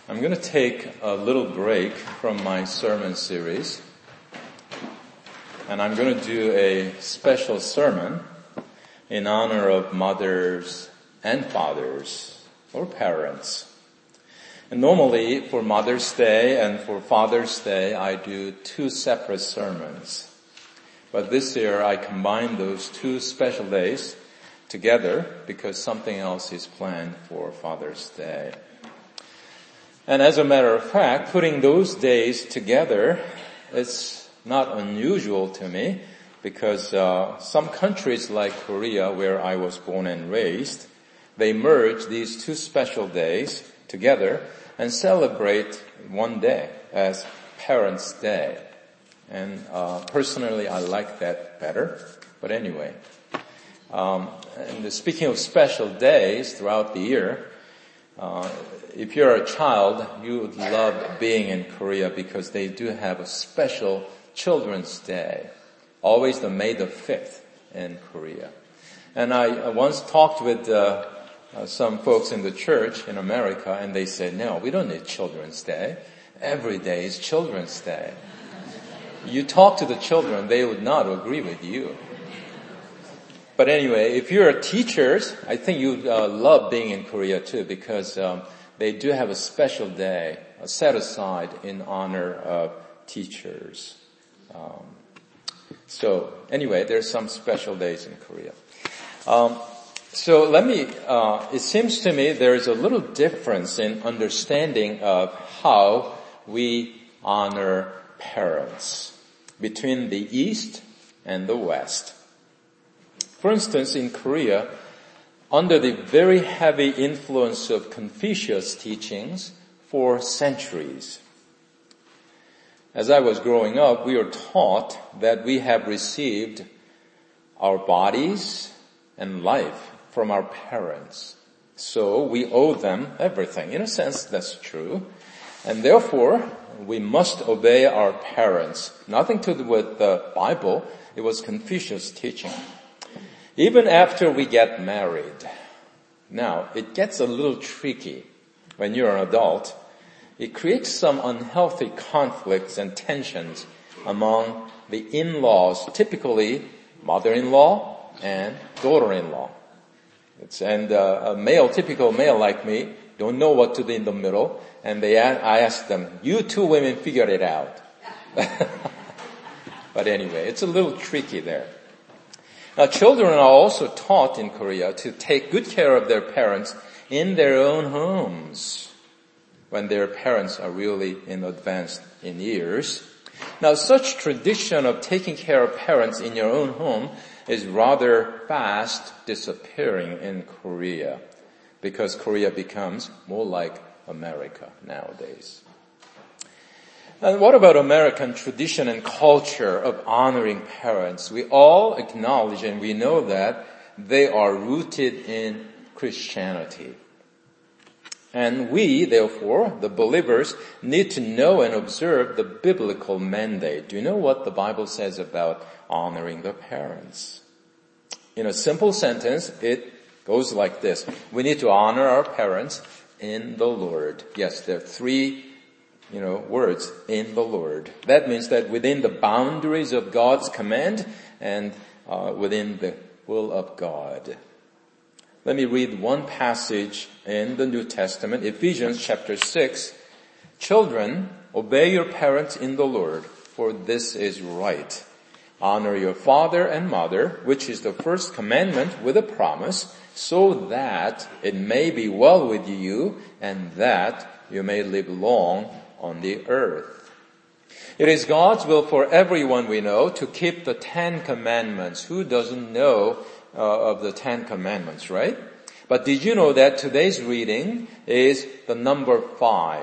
I'm going to take a little break from my sermon series, and I'm going to do a special sermon in honor of mothers and fathers or parents. And normally for Mother's Day and for Father's Day, I do two separate sermons. But this year I combined those two special days together because something else is planned for Father's Day. And as a matter of fact, putting those days together is not unusual to me because some countries like Korea, where I was born and raised, they merge these two special days together and celebrate one day as Parents' Day. And personally, I like that better. But anyway, and speaking of special days throughout the year, if you're a child, you would love being in Korea because they do have a special Children's Day, always the May the 5th in Korea. And I once talked with some folks in the church in America, and they said, no, we don't need Children's Day. Every day is Children's Day. You talk to the children, they would not agree with you. But anyway, if you're teachers, I think you love being in Korea too because they do have a special day set aside in honor of teachers. So anyway, there's some special days in Korea. So it seems to me there is a little difference in understanding of how we honor parents between the East and the West. For instance, in Korea, under the very heavy influence of Confucius teachings for centuries, as I was growing up, we were taught that we have received our bodies and life from our parents. So we owe them everything. In a sense, that's true. And therefore, we must obey our parents. Nothing to do with the Bible. It was Confucius teaching. Even after we get married. Now, it gets a little tricky when you're an adult. It creates some unhealthy conflicts and tensions among the in-laws, typically mother-in-law and daughter-in-law. And a typical male like me, don't know what to do in the middle, and I ask them, you two women figure it out. But anyway, it's a little tricky there. Now, children are also taught in Korea to take good care of their parents in their own homes when their parents are really advanced in years. Now, such tradition of taking care of parents in your own home is rather fast disappearing in Korea because Korea becomes more like America nowadays. And what about American tradition and culture of honoring parents? We all acknowledge and we know that they are rooted in Christianity. And we, therefore, the believers, need to know and observe the biblical mandate. Do you know what the Bible says about honoring the parents? In a simple sentence, it goes like this. We need to honor our parents in the Lord. Yes, there are three words, in the Lord. That means that within the boundaries of God's command and within the will of God. Let me read one passage in the New Testament, Ephesians chapter 6. Children, obey your parents in the Lord, for this is right. Honor your father and mother, which is the first commandment with a promise, so that it may be well with you and that you may live long on the earth. It is God's will for everyone we know to keep the 10 Commandments. Who doesn't know of the 10 Commandments, right? But did you know that today's reading is the number 5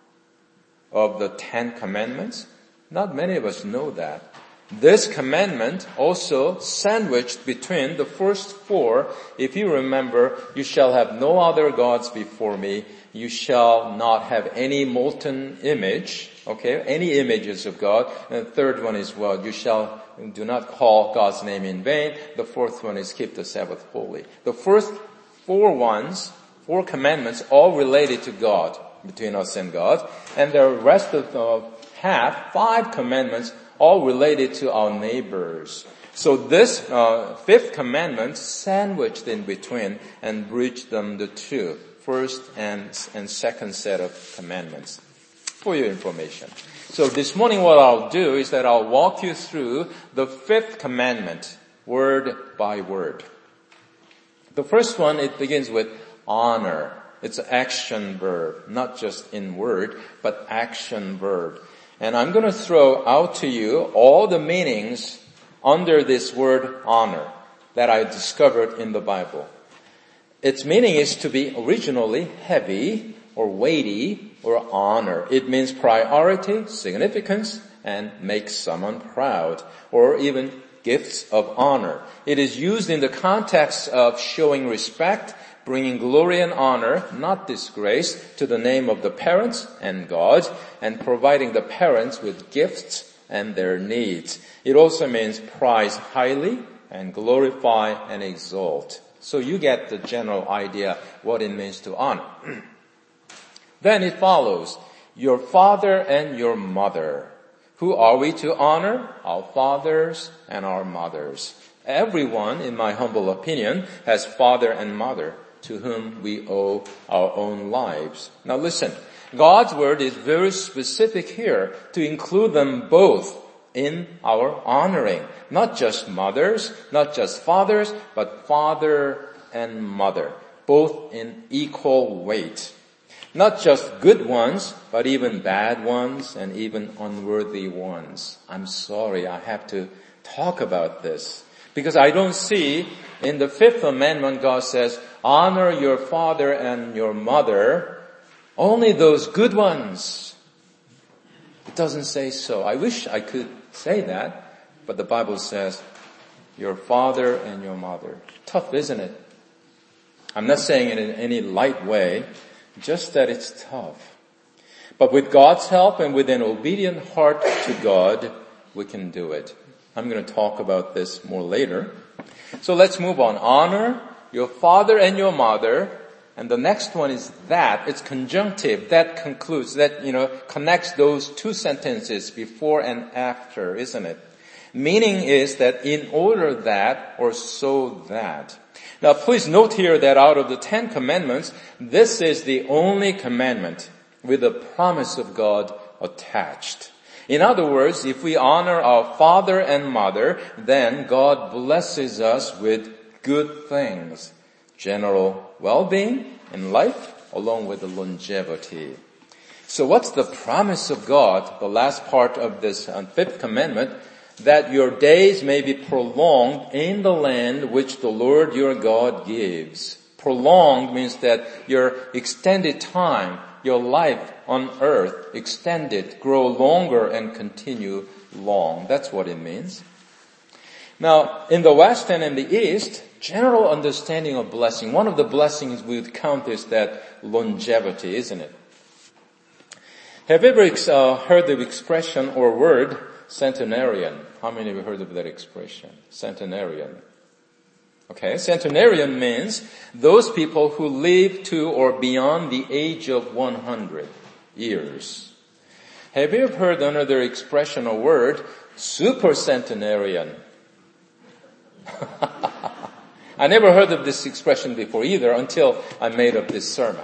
of the 10 Commandments? Not many of us know that. This commandment also sandwiched between the first 4. If you remember, you shall have no other gods before me. You shall not have any molten image, any images of God. And the third one is, you shall do not call God's name in vain. The fourth one is keep the Sabbath holy. The first 4 commandments all related to God. between us and God. And the rest of the half, 5 commandments, all related to our neighbors. So this fifth commandment sandwiched in between and bridged them the two, first and second set of commandments, for your information. So this morning what I'll do is that I'll walk you through the fifth commandment, word by word. The first one, it begins with honor. It's an action verb, not just in word, but action verb. And I'm going to throw out to you all the meanings under this word honor that I discovered in the Bible. Its meaning is to be originally heavy or weighty or honor. It means priority, significance, and make someone proud, or even gifts of honor. It is used in the context of showing respect, bringing glory and honor, not disgrace, to the name of the parents and God, and providing the parents with gifts and their needs. It also means prize highly and glorify and exalt. So you get the general idea what it means to honor. Then it follows, your father and your mother. Who are we to honor? Our fathers and our mothers. Everyone, in my humble opinion, has father and mother to whom we owe our own lives. Now listen, God's word is very specific here to include them both in our honoring. Not just mothers, not just fathers, but father and mother, both in equal weight. Not just good ones, but even bad ones and even unworthy ones. I'm sorry, I have to talk about this. Because I don't see in the fifth amendment God says, honor your father and your mother, only those good ones. It doesn't say so. I wish I could say that, but the Bible says, your father and your mother. Tough, isn't it? I'm not saying it in any light way, just that it's tough. But with God's help and with an obedient heart to God, we can do it. I'm going to talk about this more later. So let's move on. Honor your father and your mother. And the next one is that. It's conjunctive. That concludes, that, connects those two sentences before and after, isn't it? Meaning is that in order that or so that. Now please note here that out of the 10 commandments, this is the only commandment with a promise of God attached. In other words, if we honor our father and mother, then God blesses us with good things. General well-being in life, along with the longevity. So what's the promise of God, the last part of this fifth commandment? That your days may be prolonged in the land which the Lord your God gives. Prolonged means that your extended time, your life on earth, extended, grow longer and continue long. That's what it means. Now, in the West and in the East, general understanding of blessing, one of the blessings we would count is that longevity, isn't it? Have you ever heard the expression or word centenarian? How many of you heard of that expression? Centenarian. Okay, centenarian means those people who live to or beyond the age of 100 years. Have you ever heard another expression or word, supercentenarian? I never heard of this expression before either until I made up this sermon.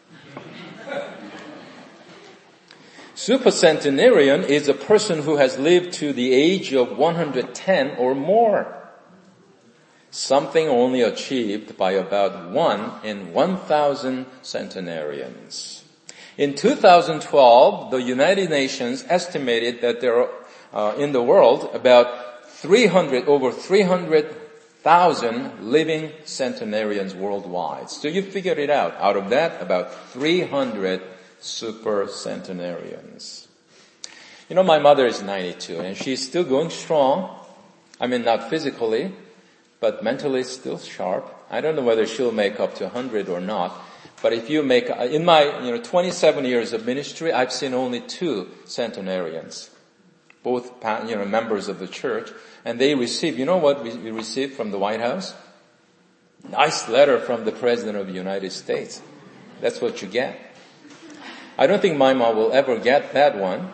Supercentenarian is a person who has lived to the age of 110 or more. Something only achieved by about 1 in 1,000 centenarians. In 2012, the United Nations estimated that there are in the world about over 300,000 living centenarians worldwide. So you figured it out. Out of that, about 300 super centenarians. My mother is 92 and she's still going strong. I mean, not physically, but mentally still sharp. I don't know whether she'll make up to 100 or not. But if you make, in my 27 years of ministry, I've seen only 2 centenarians, both members of the church, and they receive. You know what we received from the White House? Nice letter from the President of the United States. That's what you get. I don't think my mom will ever get that one.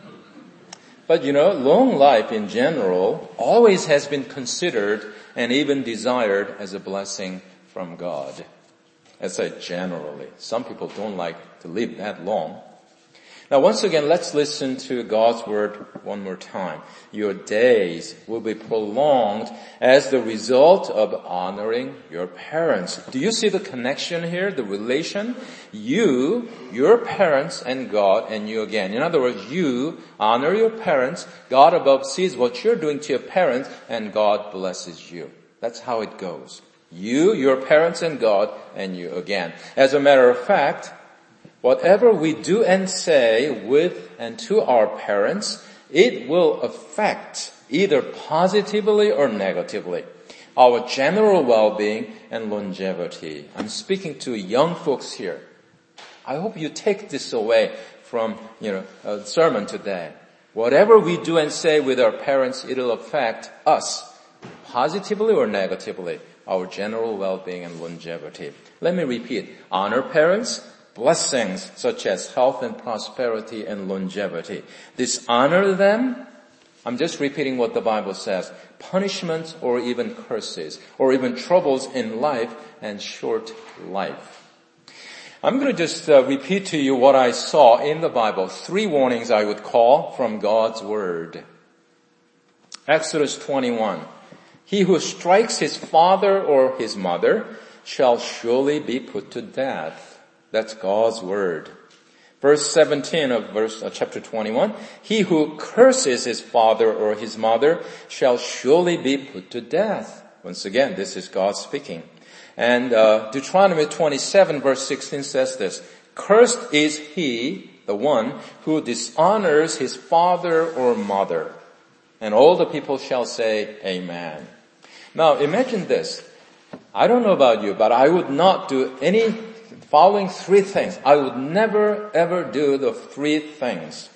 But long life in general always has been considered and even desired as a blessing from God. I say generally. Some people don't like to live that long. Now once again, let's listen to God's word one more time. Your days will be prolonged as the result of honoring your parents. Do you see the connection here, the relation? You, your parents, and God, and you again. In other words, you honor your parents, God above sees what you're doing to your parents, and God blesses you. That's how it goes. You, your parents, and God, and you again. As a matter of fact, whatever we do and say with and to our parents, it will affect either positively or negatively our general well-being and longevity. I'm speaking to young folks here. I hope you take this away from, a sermon today. Whatever we do and say with our parents, it'll affect us positively or negatively, our general well-being and longevity. Let me repeat. Honor parents. Blessings such as health and prosperity and longevity. Dishonor them. I'm just repeating what the Bible says. Punishments or even curses or even troubles in life and short life. I'm going to just repeat to you what I saw in the Bible. 3 warnings I would call from God's Word. Exodus 21. He who strikes his father or his mother shall surely be put to death. That's God's word. Verse 17 of chapter 21. He who curses his father or his mother shall surely be put to death. Once again, this is God speaking. And Deuteronomy 27 verse 16 says this. Cursed is he, the one, who dishonors his father or mother. And all the people shall say, Amen. Now imagine this. I don't know about you, but I would not do any following 3 things. I would never ever do the 3 things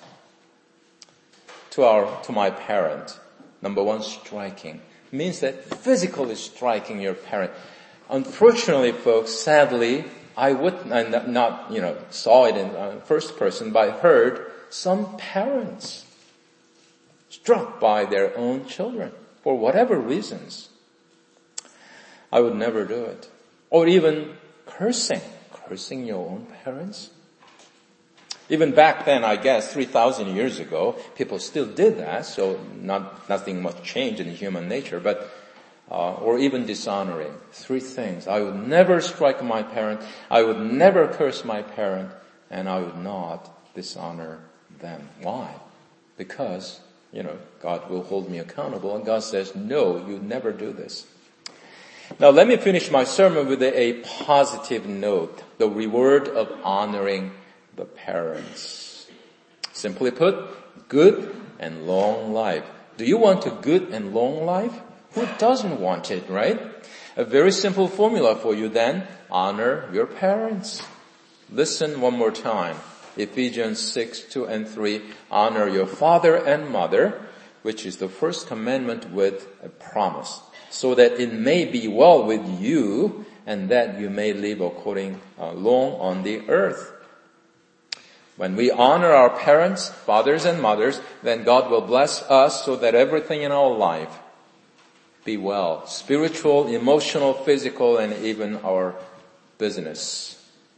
to my parent. Number 1, striking. Means that physically striking your parent. Unfortunately, folks, sadly, I not saw it in first person, but I heard some parents struck by their own children for whatever reasons. I would never do it. Or even cursing your own parents. Even back then, I guess, 3,000 years ago, people still did that, so nothing much changed in human nature, but, or even dishonoring. 3 things. I would never strike my parent, I would never curse my parent, and I would not dishonor them. Why? Because, God will hold me accountable, and God says, no, you never do this. Now let me finish my sermon with a positive note, the reward of honoring the parents. Simply put, good and long life. Do you want a good and long life? Who doesn't want it, right? A very simple formula for you then, honor your parents. Listen one more time. Ephesians 6:2 and 3, honor your father and mother, which is the first commandment with a promise, so that it may be well with you and that you may live long on the earth. When we honor our parents, fathers and mothers, then God will bless us so that everything in our life be well. Spiritual, emotional, physical, and even our business.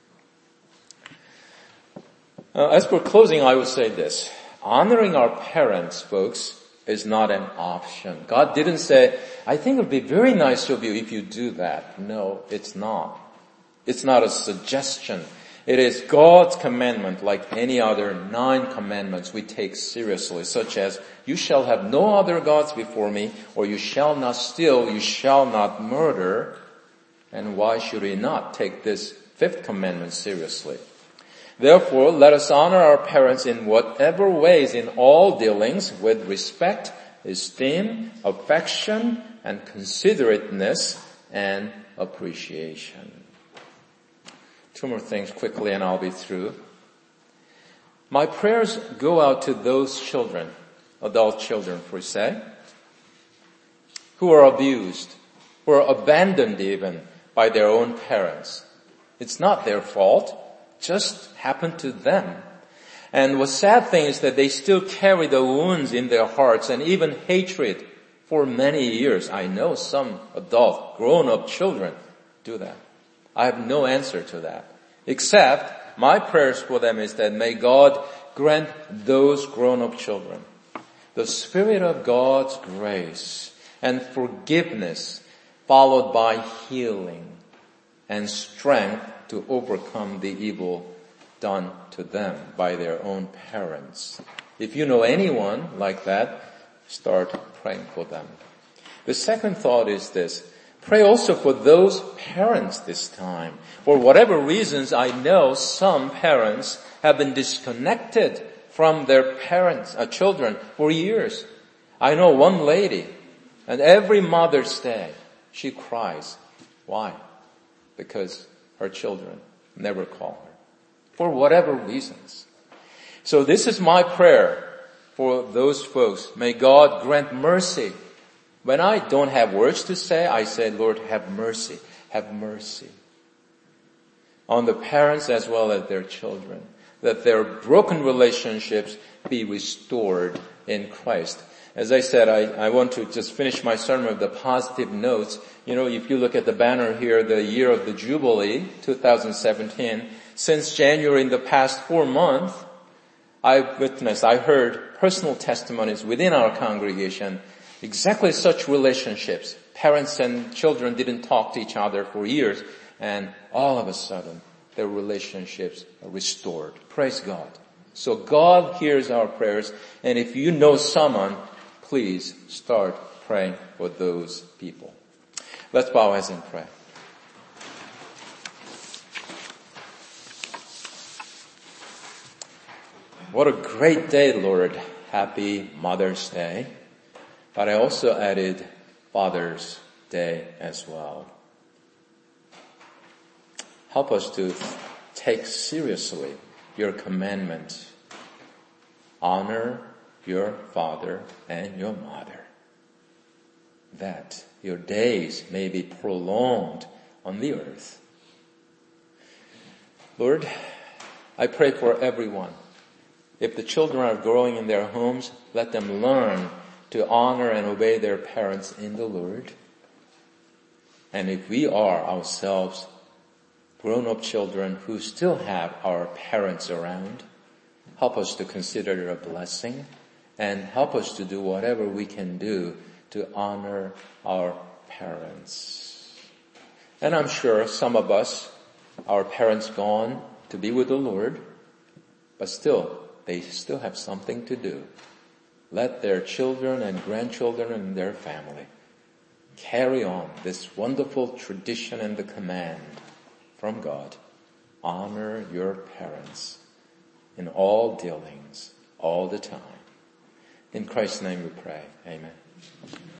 As for closing, I would say this. Honoring our parents, folks, is not an option. God didn't say, I think it would be very nice of you if you do that. No, it's not. It's not a suggestion. It is God's commandment, like any other 9 commandments we take seriously, such as, you shall have no other gods before me, or you shall not steal, you shall not murder. And why should we not take this 5th commandment seriously? Therefore, let us honor our parents in whatever ways in all dealings with respect, esteem, affection, and considerateness and appreciation. 2 more things quickly and I'll be through. My prayers go out to those children, adult children per se, who are abused, who are abandoned even by their own parents. It's not their fault. just happened to them. And the sad thing is that they still carry the wounds in their hearts and even hatred for many years. I know some adult, grown-up children do that. I have no answer to that. Except my prayers for them is that may God grant those grown-up children the Spirit of God's grace and forgiveness, followed by healing and strength to overcome the evil done to them by their own parents. If you know anyone like that, start praying for them. The second thought is this. Pray also for those parents this time. For whatever reasons, I know some parents have been disconnected from their children for years. I know one lady, and every Mother's Day, she cries. Why? Because her children never call her. For whatever reasons. So this is my prayer for those folks. May God grant mercy. When I don't have words to say, I say, Lord, have mercy on the parents as well as their children, that their broken relationships be restored in Christ. As I said, I want to just finish my sermon with the positive notes. You know, if you look at the banner here, the year of the Jubilee, 2017, since January in the past 4 months, I heard personal testimonies within our congregation, exactly such relationships. Parents and children didn't talk to each other for years, and all of a sudden, their relationships are restored. Praise God. So God hears our prayers, and if you know someone, please start praying for those people. Let's bow our heads and pray. What a great day, Lord. Happy Mother's Day. But I also added Father's Day as well. Help us to take seriously your commandment. Honor your father and your mother, that your days may be prolonged on the earth. Lord, I pray for everyone. If the children are growing in their homes, let them learn to honor and obey their parents in the Lord. And if we are ourselves grown-up children who still have our parents around, help us to consider it a blessing and help us to do whatever we can do to honor our parents. And I'm sure some of us, our parents gone to be with the Lord, but they still have something to do. Let their children and grandchildren and their family carry on this wonderful tradition and the command from God. Honor your parents in all dealings, all the time. In Christ's name we pray. Amen.